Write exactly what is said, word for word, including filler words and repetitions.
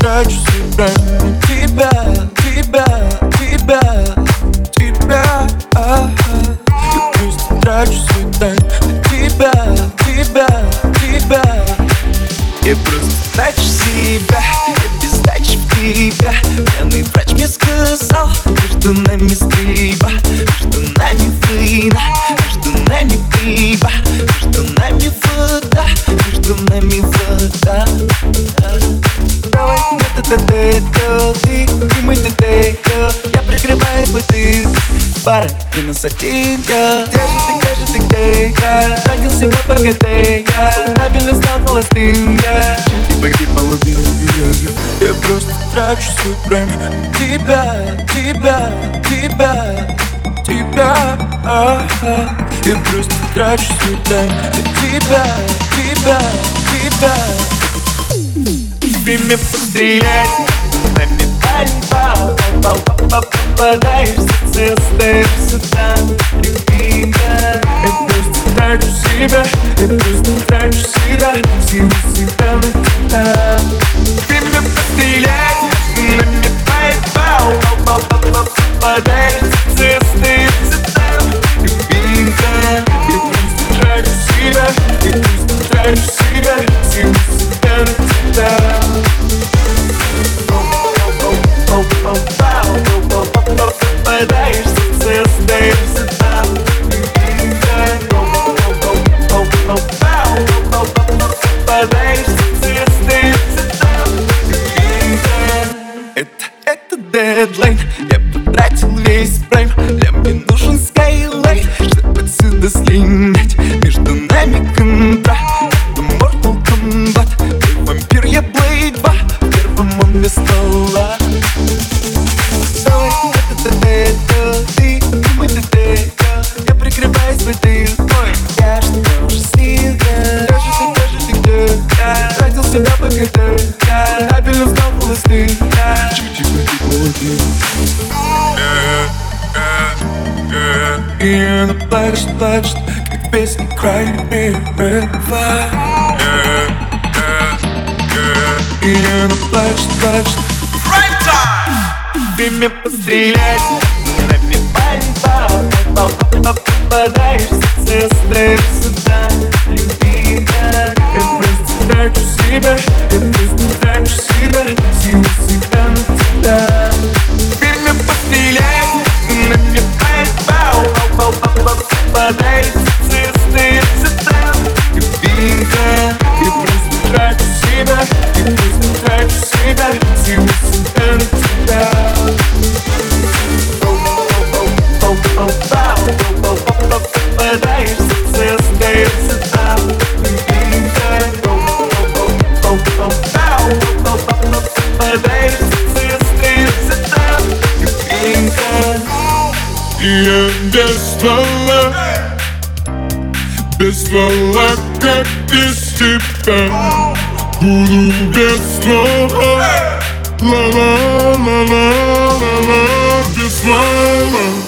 трачу себя на тебя, тебя, тебя, тебя. Я просто трачу себя на тебя, тебя, тебя. Я просто трачу себя, я без дачи в тебя. Пьяный врач мне сказал, между нами стрельба, между нами война, между нами пиво, между нами вода, между нами вода. Давай, это ты, и мы ты, я прикрываю бутыль пара минус один, я. Где же ты, где же ты, где я? Тратил себя по ГТ, я. Стабильно стал холостым, я. И погиб половину, я. Я просто трачу свое время на тебя, тебя, тебя, тебя. А-а. Я просто трачу свое время на тебя, тебя, тебя. Время пострелять, нами пальба, попадаешься, ты остаешься там, любимая. Я просто трачу себя, я просто трачу себя, силу себя на тебя. Время пострелять, нами пальба, попадаешься, ты остаешься там, любимая. Я просто трачу себя, я просто трачу себя, силу себя на тебя. Попадаешься, ты остаешься там, попадаешься, ты остаешься там. Это, это дедлайн, я потратил весь прайм. Для мне нужен скайлайн, чтобы отсюда слинять. Между нами контракт, это Mortal Kombat. Ты вампир, я Блейд два, в первом он без стола. Я прикрываюсь бутылкой, я что уже слил, я. Где же ты, где же ты, где я? Тратил себя по ГТ, я. Стабильно стал холостым, я. Чуть-чуть погиб молодым. И она плачет, плачет, как песня Cry Me a River. И она плачет, плачет. Время пострелять, нами пальба, попадаешься, ты остаешься там, любимая. Я просто трачу себя, я просто трачу себя, силу себя на тебя. Время пострелять, нами пальба, попадаешься, ты остаешься там, любимая. Я просто трачу себя, я просто трачу себя, силу себя на тебя. Попадаешься, ты остаешься там, любимая. Попадаешься, ты остаешься там, любимая. Я без ствола, без ствола, как без тебя. Буду без ствола, ла-ла-ла-ла-ла-ла, без ствола.